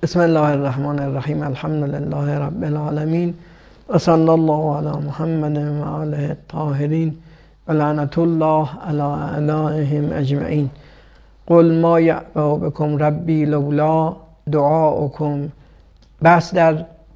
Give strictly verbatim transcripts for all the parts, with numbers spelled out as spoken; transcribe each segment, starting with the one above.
بسم الله الرحمن الرحیم. الحمد لله رب العالمین و صلی الله علی محمد و آله الطاهرین و لعنت الله علی اعدائهم اجمعین. قل ما یعبأ بکم ربی لولا دعاؤکم. بحث در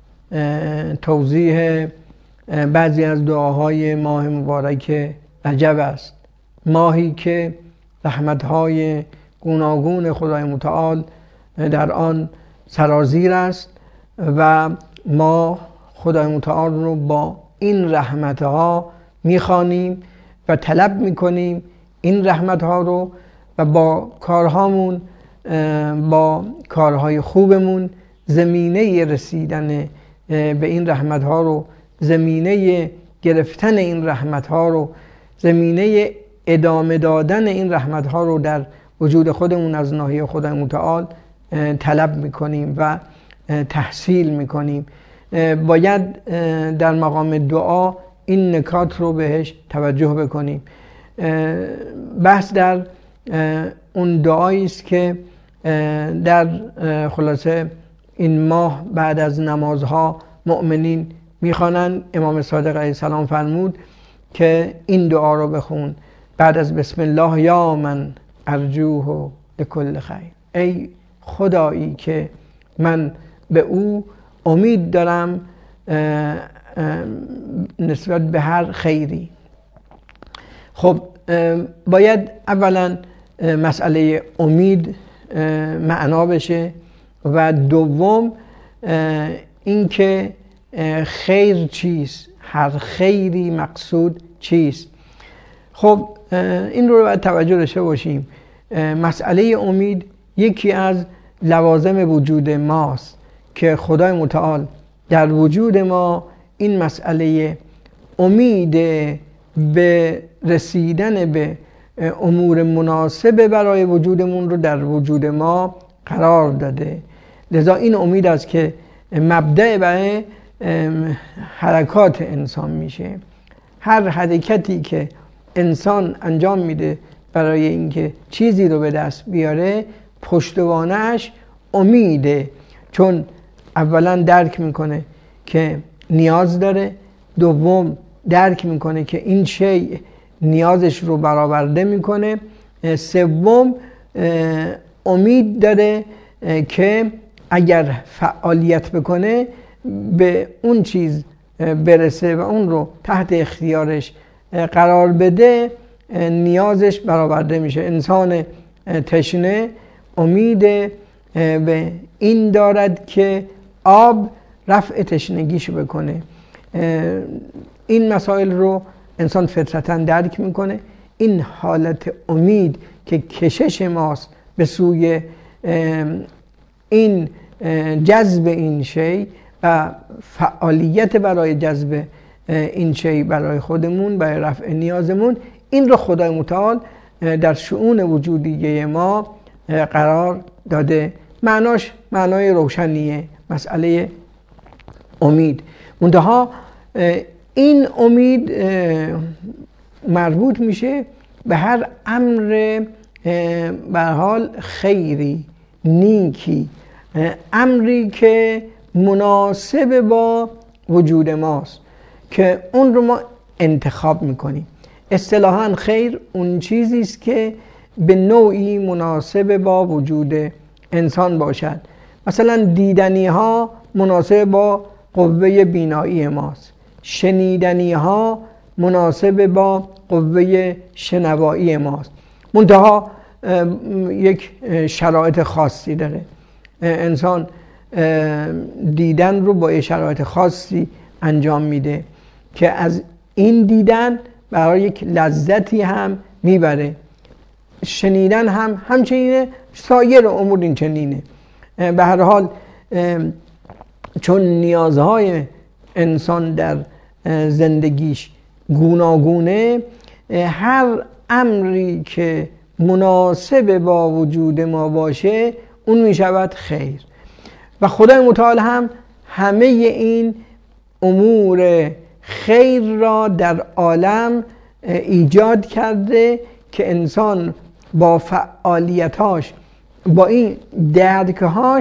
توضیح بعضی از دعاهای ماه مبارک رجب است، ماهی که رحمتهای گوناگون خدای متعال در آن سرازیر است و ما خدای متعال رو با این رحمتها میخوانیم و طلب میکنیم این رحمتها رو و با کارهامون، با کارهای خوبمون زمینه رسیدن به این رحمتها رو، زمینه گرفتن این رحمتها رو، زمینه ادامه دادن این رحمتها رو در وجود خودمون از ناحیه خدای متعال طلب میکنیم و تحصیل میکنیم. باید در مقام دعا این نکات رو بهش توجه بکنیم. بحث در اون دعایی است که در خلاصه این ماه بعد از نمازها مؤمنین میخوانند. امام صادق علیه السلام فرمود که این دعا رو بخون بعد از بسم الله: یا من ارجوه لکل خیر. ای خدایی که من به او امید دارم نسبت به هر خیری. خب باید اولا مسئله امید معنا بشه و دوم اینکه خیر چیست، هر خیری مقصود چیست. خب این رو باید توجه داشته باشیم. مسئله امید یکی از لوازم وجود ماست که خدای متعال در وجود ما این مسئله امید به رسیدن به امور مناسب برای وجودمون رو در وجود ما قرار داده. لذا این امید است که مبدأ برای حرکات انسان میشه. هر حرکتی که انسان انجام میده برای اینکه چیزی رو به دست بیاره، پشتوانه‌اش امیده، چون اولا درک میکنه که نیاز داره، دوم درک میکنه که این شیء نیازش رو برآورده میکنه، سوم امید داره که اگر فعالیت بکنه به اون چیز برسه و اون رو تحت اختیارش قرار بده، نیازش برآورده میشه. انسان تشنه امید به این دارد که آب رفع تشنگیش بکنه. این مسائل رو انسان فطرتاً درک میکنه. این حالت امید که کشش ماست به سوی این جذب این شی و فعالیت برای جذب این شی برای خودمون، برای رفع نیازمون، این رو خدای متعال در شؤون وجودیه ما قرار داده. معناش معنای روشنیه مسئله امید. منتها این امید مربوط میشه به هر امر به حال خیری، نیکی، امری که مناسب با وجود ماست که اون رو ما انتخاب میکنیم. اصطلاحاً خیر اون چیزی است که به نوعی مناسب با وجود انسان باشد. مثلا دیدنی ها مناسب با قوه بینایی ماست، شنیدنی ها مناسب با قوه شنوایی ماست، منتها یک شرایط خاصی داره. انسان دیدن رو با شرایط خاصی انجام میده که از این دیدن برای یک لذتی هم میبره. شنیدن هم همچنینه، سایر امور این چنینه. به هر حال چون نیازهای انسان در زندگیش گوناگونه، هر امری که مناسب با وجود ما باشه اون میشود خیر. و خدای متعال هم همه این امور خیر را در عالم ایجاد کرده که انسان با فعالیتاش، با این درکهاش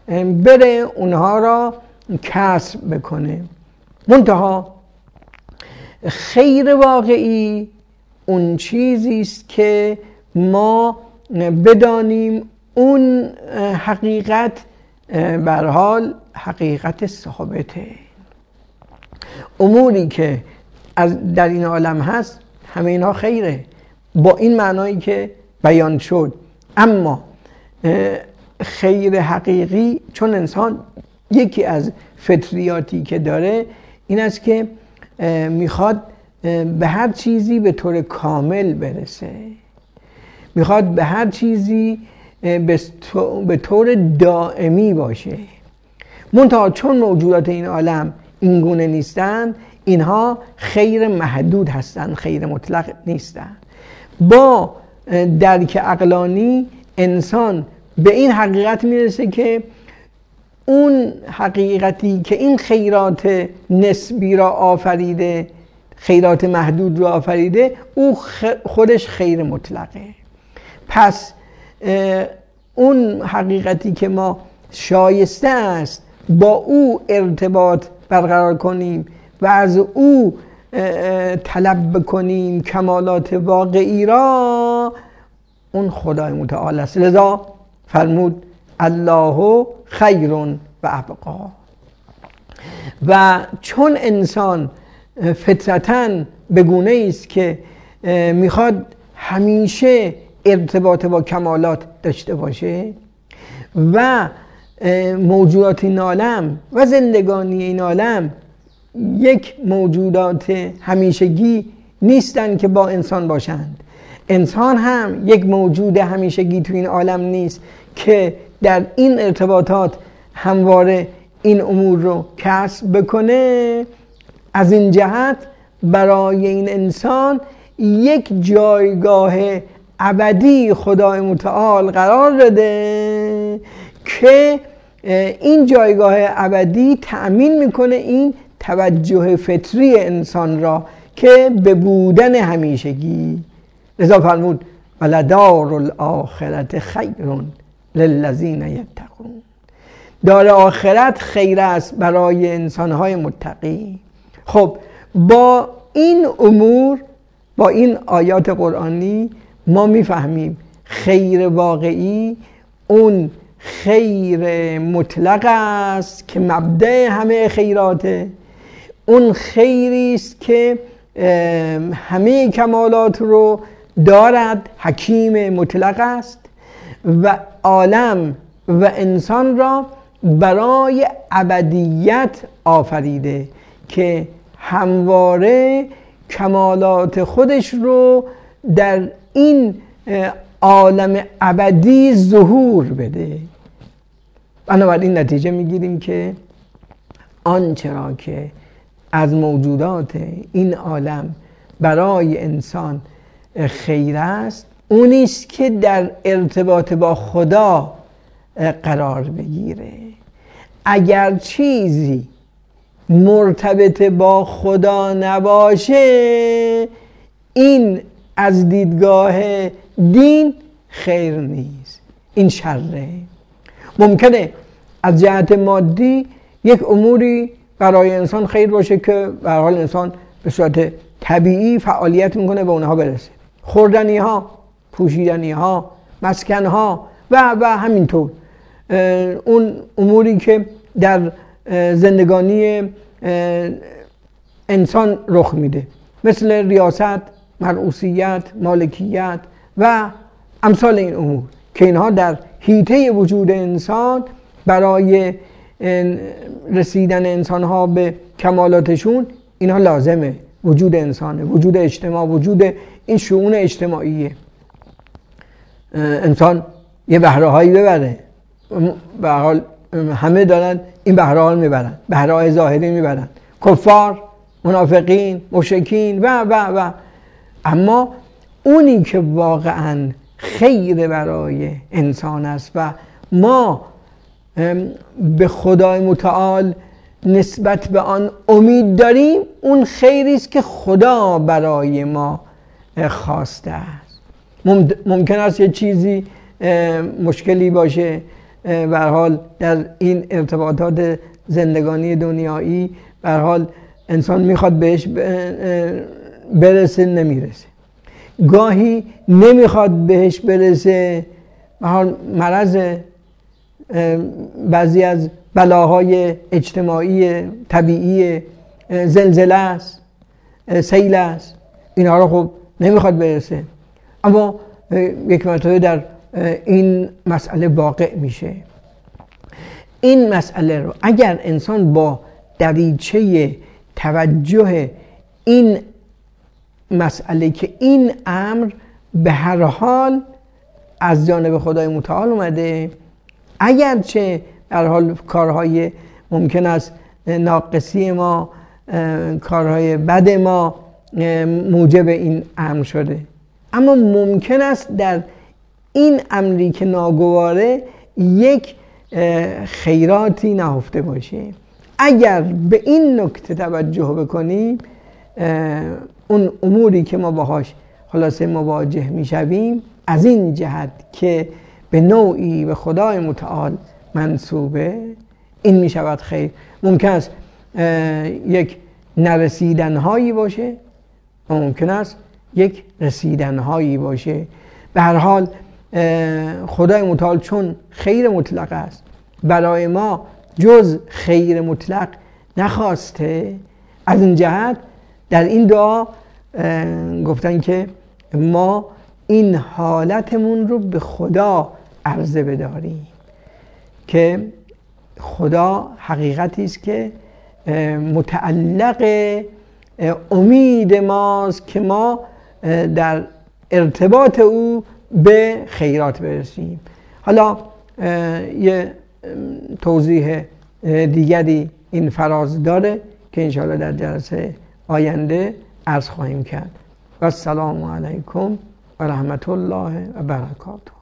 بره اونها را کسب بکنه. منتها خیر واقعی اون چیزی است که ما بدانیم اون حقیقت به هر حال حقیقت ثابته. اموری که از در این عالم هست همه اینها خیره با این معنایی که بیان شد، اما خیر حقیقی چون انسان یکی از فطریاتی که داره این است که میخواد به هر چیزی به طور کامل برسه، میخواد به هر چیزی به طور دائمی باشه. منتها چون موجودات این عالم این گونه نیستن، اینها خیر محدود هستند، خیر مطلق نیستند. با درک عقلانی انسان به این حقیقت میرسه که اون حقیقتی که این خیرات نسبی را آفریده، خیرات محدود را آفریده، او خودش خیر مطلقه. پس اون حقیقتی که ما شایسته است با او ارتباط برقرار کنیم و از او طلب بکنیم کمالات واقعی را، اون خدای متعال است. لذا فرمود الله خیر و ابقا. و چون انسان فطرتاً به گونه است که میخواد همیشه ارتباط با کمالات داشته باشه و موجودات این عالم و زندگانی این عالم یک موجودات همیشگی نیستن که با انسان باشند، انسان هم یک موجود همیشگی تو این عالم نیست که در این ارتباطات همواره این امور رو کسب بکنه. از این جهت برای این انسان یک جایگاه ابدی خدای متعال قرار داده که این جایگاه ابدی تأمین میکنه این توجه فطری انسان را که به بودن همیشگی. لذا فرمود ولدار الاخرت خیر للذین یتقون. دار آخرت خیر است برای انسانهای متقی. خب با این امور، با این آیات قرآنی ما میفهمیم خیر واقعی اون خیر مطلق است که مبدأ همه خیراته، اون خیری است که همه کمالات رو دارد، حکیم مطلق است و عالم و انسان را برای ابدیت آفریده که همواره کمالات خودش رو در این عالم ابدی ظهور بده. بنابراین نتیجه میگیریم که آنچه را که از موجودات این عالم برای انسان خیر است اونی است که در ارتباط با خدا قرار بگیره. اگر چیزی مرتبط با خدا نباشه این از دیدگاه دین خیر نیست، این شره. ممکنه از جهت مادی یک اموری برای انسان خیر باشه که به هر حال انسان به صورت طبیعی فعالیت میکنه به اونها برسه، خوردنی ها، پوشیدنی ها، مسکن ها و و همینطور اون اموری که در زندگانی انسان رخ میده، مثل ریاست، مرئوسیت، مالکیت و امثال این امور که اینها در حیطه وجود انسان برای رسیدن انسان ها به کمالاتشون اینها لازمه. وجود انسانه، وجود اجتماع، وجود این شؤون اجتماعیه. انسان یه بهره هایی ببره، به هر حال همه دارن این بهره ها رو میبرن، بهره های ظاهری میبرن، کفار، منافقین، مشرکین و و و اما اونی که واقعا خیر برای انسان است و ما به خدای متعال نسبت به آن امید داریم، اون خیری است که خدا برای ما خواسته است. ممکن است یه چیزی مشکلی باشه، به هر حال در این ارتباطات زندگانی دنیایی به هر حال انسان میخواد بهش برسه نمیرسه، گاهی نمیخواد بهش برسه، به حال مرض، بعضی از بلاهای اجتماعی طبیعی، زلزله است، سیل است، اینها رو خب نمیخواد برسه، اما یک مرتبه در این مسئله واقع میشه. این مسئله رو اگر انسان با دریچه توجه این مسئله که این امر به هر حال از جانب خدای متعال اومده، اگرچه در حال کارهای ممکن است ناقصی ما، کارهای بد ما موجب این امر شده، اما ممکن است در این امری که ناگواره یک خیراتی نهفته باشه. اگر به این نکته توجه بکنیم، اون اموری که ما باهاش خلاصه مواجه میشویم از این جهت که به نوعی به خدای متعال منسوبه، این میشود خیر. ممکن است یک نرسیدنهایی باشه، ممکن است یک رسیدنهایی باشه. به هر حال خدای متعال چون خیر مطلق است، برای ما جز خیر مطلق نخواسته. از این جهت در این دعا گفتن که ما این حالتمون رو به خدا عرضه بداریم، که خدا حقیقتی است که متعلق امید ماست که ما در ارتباط او به خیرات برسیم. حالا یه توضیح دیگری این فراز داره که انشاءالله در جلسه آینده عرض خواهیم کرد. و السلام علیکم و رحمت الله و برکاته.